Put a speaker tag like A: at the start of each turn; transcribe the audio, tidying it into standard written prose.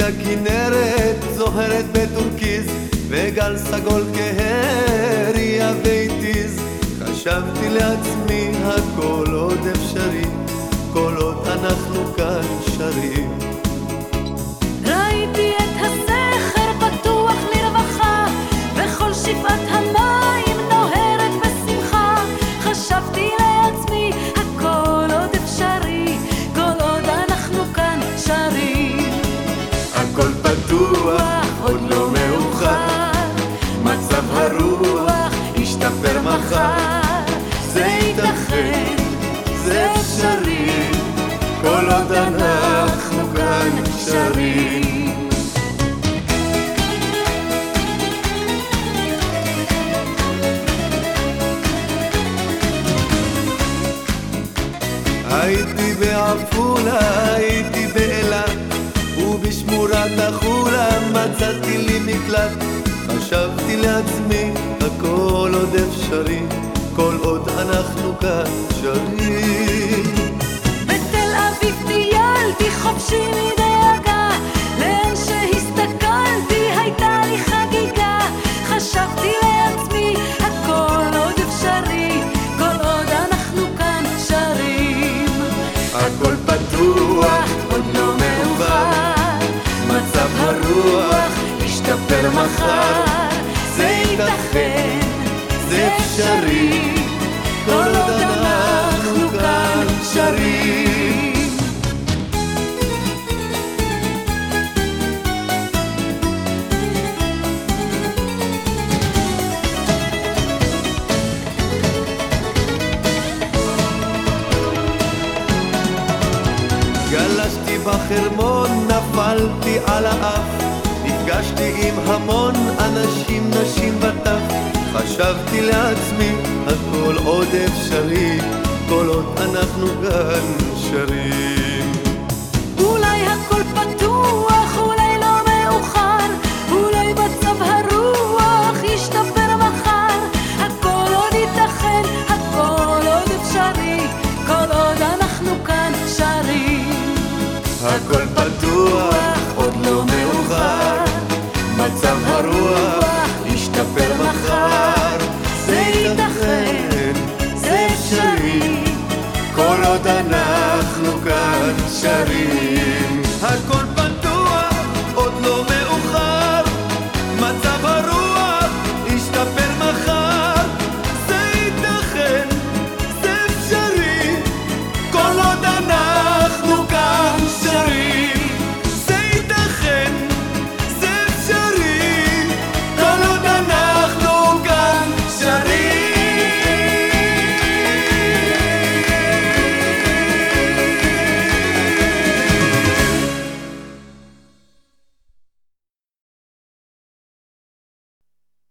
A: הכנרת זוהרת בטורקיז וגל סגול כהריה והתיז. חשבתי לעצמי הכל עוד אפשרי כל עוד אנחנו כאן שרים.
B: ראיתי את הסכר פתוח לרווחה וכל שפעת המים נוהרת בשמחה. חשבתי לעצמי הכל עוד אפשרי כל עוד אנחנו כאן שרים.
A: הכל פתוח עוד לא מאוחר, מצב הרוח ישתפר מחר. זה ייתכן, זה אפשרי כל עוד אנחנו כאן שרים. הייתי בעפולה, הייתי באילת ובשמורת החולה מצאתי לי מקלט. חשבתי לעצמי הכל עוד אפשרי כל עוד אנחנו כאן שרים.
B: בתל אביב טיילתי חופשי מדאגה, לאן שהסתכלתי הייתה לי חגיגה. חשבתי לעצמי הכל עוד אפשרי כל עוד אנחנו כאן שרים.
A: הכל פתוח עוד לא מאוחר, מצב הרוח ישתפר מחר. זה ייתכן, זה אפשרי כל עוד אנחנו כאן שרים. גלשתי בחרמון, נפלתי על האף, נפגשתי עם המון אנשים, נשים וטף. חשבתי לעצמי הכל עוד אפשרי כל עוד אנחנו כאן שרים.
B: אולי הכל פתוח, אולי לא מאוחר, אולי מצב הרוח ישתפר מחר. הכל עוד ייתכן, הכל עוד אפשרי כל עוד אנחנו כאן שרים.
A: הכל פתוח עוד לא מאוחר, מצב הרוח ישתפר מחר. זה ייתכן, זה אפשרי כל עוד אנחנו כאן שרים.